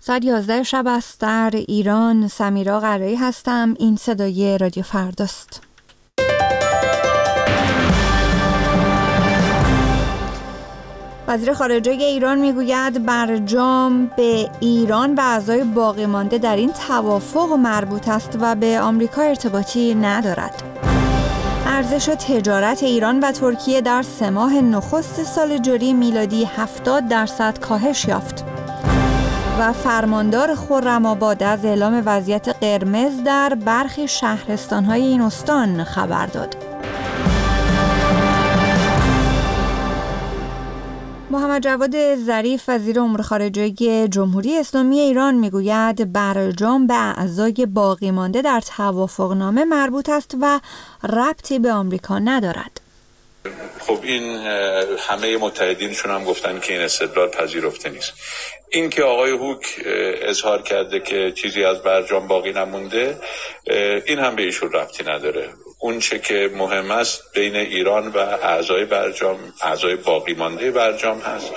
ساعت 11 شب است در ایران. سمیرا قرایی هستم. این صدای رادیو فرداست. وزیر خارجه ایران میگوید برجام به ایران و اعضای باقی مانده در این توافق مربوط است و به آمریکا ارتباطی ندارد. ارزش تجارت ایران و ترکیه در 3 ماه نخست سال جاری میلادی 70% کاهش یافت. و فرماندار خرم‌آباد از اعلام وضعیت قرمز در برخی شهرستان‌های این استان خبر داد. محمد جواد ظریف وزیر امور خارجه جمهوری اسلامی ایران میگوید برجام به اعضای باقی مانده در توافقنامه مربوط است و ربطی به آمریکا ندارد. خب این همه متحدینشون هم گفتن که این استدلال پذیرفته نیست. این که آقای هوک اظهار کرده که چیزی از برجام باقی نمونده، این هم به ایشون ربطی نداره. اون چه که مهم است بین ایران و اعضای برجام، اعضای باقی مانده برجام هست.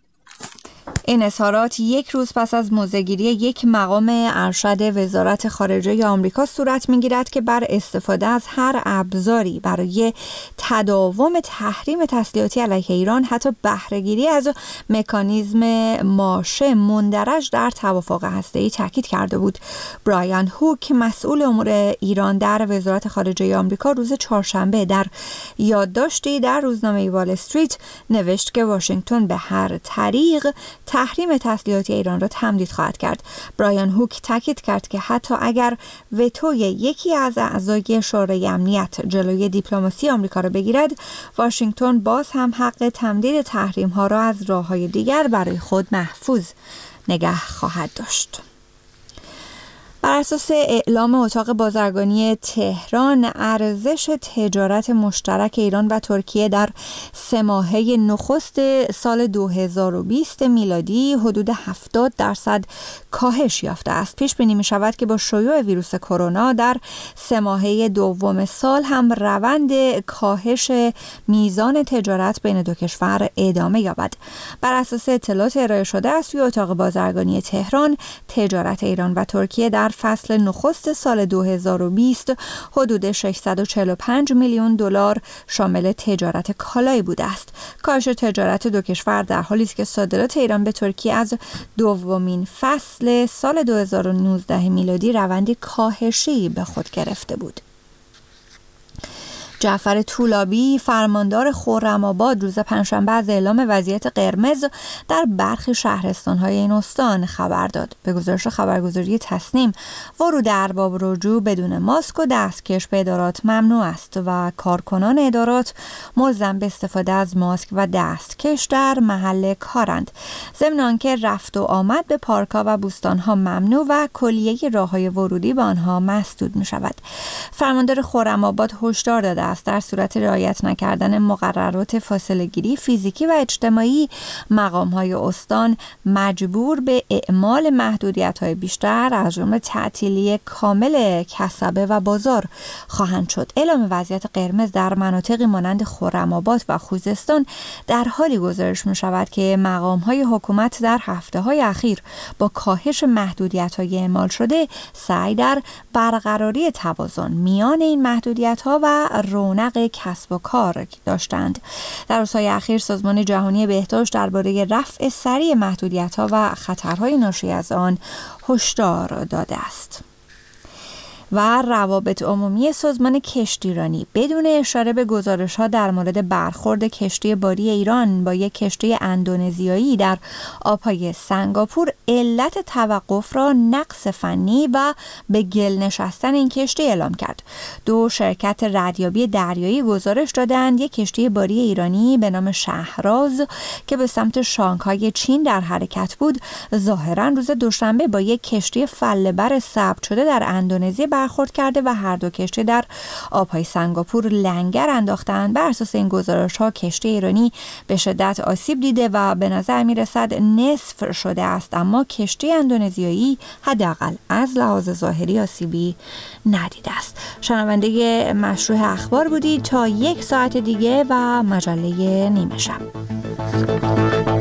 این اظهارات یک روز پس از موضع‌گیری یک مقام ارشد وزارت خارجه آمریکا صورت می‌گیرد که بر استفاده از هر ابزاری برای تداوم تحریم تسلیحاتی علیه ایران، حتی بهره‌گیری از مکانیزم ماشه مندرج در توافق هسته‌ای تاکید کرده بود. برایان هوک مسئول امور ایران در وزارت خارجه آمریکا روز چهارشنبه در یادداشتی در روزنامه وال استریت نوشت که واشنگتن به هر طریق تحریم تسلیحاتی ایران را تمدید خواهد کرد. برایان هوک تاکید کرد که حتی اگر وتوی یکی از اعضای شورای امنیت جلوی دیپلماسی آمریکا را بگیرد، واشنگتن باز هم حق تمدید تحریم ها را از راه‌های دیگر برای خود محفوظ نگه خواهد داشت. بر اساس اعلام اتاق بازرگانی تهران، ارزش تجارت مشترک ایران و ترکیه در 3 ماهه نخست سال 2020 میلادی حدود 70% کاهش یافته است. پیش بینی می شود که با شیوع ویروس کرونا در 3 ماهه دوم سال هم روند کاهش میزان تجارت بین دو کشور ادامه یابد. بر اساس اطلاعات ارائه شده از سوی اتاق بازرگانی تهران، تجارت ایران و ترکیه در فصل نخست سال 2020 حدود 645 میلیون دلار شامل تجارت کالایی بوده است. کاهش تجارت دو کشور در حالی است که صادرات ایران به ترکیه از دومین فصل سال 2019 میلادی روندی کاهشی به خود گرفته بود. جعفر طولابی فرماندار خرم‌آباد روز پنجشنبه از اعلام وضعیت قرمز در برخی شهرستان‌های این استان خبر داد. به گزارش خبرگزاری تصنیم، ورود ارباب رجوع بدون ماسک و دستکش به ادارات ممنوع است و کارکنان ادارات ملزم به استفاده از ماسک و دستکش در محل کارند. ضمن آنکه رفت و آمد به پارک‌ها و بوستان‌ها ممنوع و کلیه راه‌های ورودی به آنها مسدود می‌شود. فرماندار خرم‌آباد هشدار داده است در صورت رعایت نکردن مقررات فاصله‌گیری فیزیکی و اجتماعی، مقام‌های استان مجبور به اعمال محدودیت‌های بیشتر از جمله تعطیلی کامل کسبه و بازار خواهند شد. اعلام وضعیت قرمز در مناطقی مانند خرم‌آباد و خوزستان در حالی گزارش می‌شود که مقام‌های حکومت در هفته‌های اخیر با کاهش محدودیت‌های اعمال شده سعی در برقراری توازن میان این محدودیت‌ها و رونق کسب و کار داشتند. در روزهای اخیر سازمان جهانی بهداشت درباره رفع سریع محدودیت‌ها و خطرهای ناشی از آن هشدار داده است. و روابط عمومی سازمان کشتیرانی بدون اشاره به گزارش‌ها در مورد برخورد کشتی باری ایران با یک کشتی اندونزیایی در آب‌های سنگاپور علت توقف را نقص فنی و به گل نشستن این کشتی اعلام کرد. 2 شرکت ردیابی دریایی گزارش دادند یک کشتی باری ایرانی به نام شهراز که به سمت شانگهای چین در حرکت بود، ظاهراً روز دوشنبه با یک کشتی فله‌بر ثبت شده در اندونزی برخورد کرده و هر دو کشتی در آبهای سنگاپور لنگر انداختند. بر اساس این گزارش‌ها کشتی ایرانی به شدت آسیب دیده و به نظر می‌رسد نصف شده است، اما کشتی اندونزیایی حداقل از لحاظ ظاهری آسیبی ندیده است. شنونده مشروع اخبار بودید تا 1 ساعت دیگه و مجله نیمه شب.